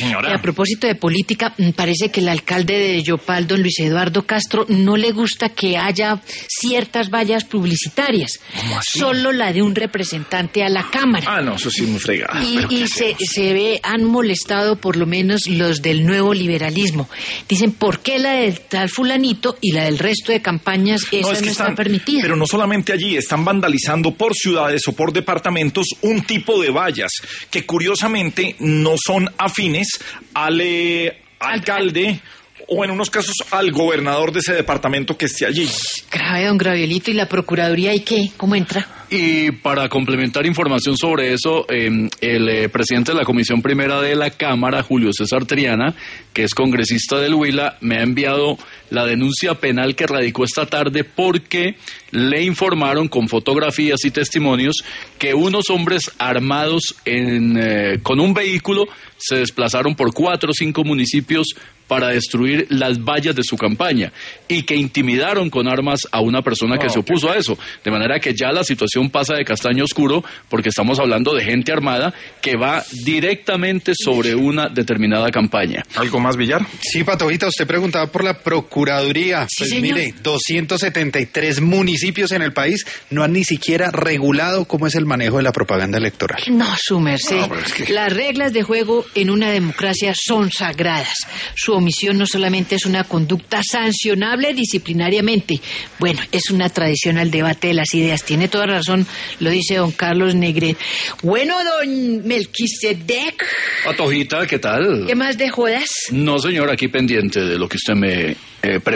Señora. Y a propósito de política, parece que el alcalde de Yopal, don Luis Eduardo Castro, no le gusta que haya ciertas vallas publicitarias. ¿Cómo así? Solo la de un representante a la Cámara. Ah, no, eso sí es muy fregado. Y se ve, han molestado por lo menos los del nuevo liberalismo. Dicen, ¿por qué la del tal fulanito y la del resto de campañas esa no está permitida? Pero no solamente allí, están vandalizando por ciudades o por departamentos un tipo de vallas que curiosamente no son afines al alcalde o en unos casos al gobernador de ese departamento que esté allí. Grave, don Gravielito, ¿y la Procuraduría y qué? ¿Cómo entra? Y para complementar información sobre eso, el presidente de la Comisión Primera de la Cámara, Julio César Triana, que es congresista del Huila, me ha enviado la denuncia penal que radicó esta tarde porque le informaron con fotografías y testimonios que unos hombres armados con un vehículo se desplazaron por 4 o 5 municipios para destruir las vallas de su campaña y que intimidaron con armas a una persona que se opuso a eso. De manera que ya la situación pasa de castaño oscuro porque estamos hablando de gente armada que va directamente sobre una determinada campaña. ¿Algo más, Villar? Sí, Patojita, usted preguntaba por la Procuraduría. Sí, pues señor. mire, 273 municipios en el país no han ni siquiera regulado cómo es el manejo de la propaganda electoral. No, su merced. No, pero es que... Las reglas de juego en una democracia son sagradas. Su omisión no solamente es una conducta sancionable disciplinariamente, bueno, es una tradición al debate de las ideas. Tiene toda razón, lo dice don Carlos Negret. Bueno, don Melquisedec. Patojita, ¿qué tal? ¿Qué más de jodas? No, señor, aquí pendiente de lo que usted me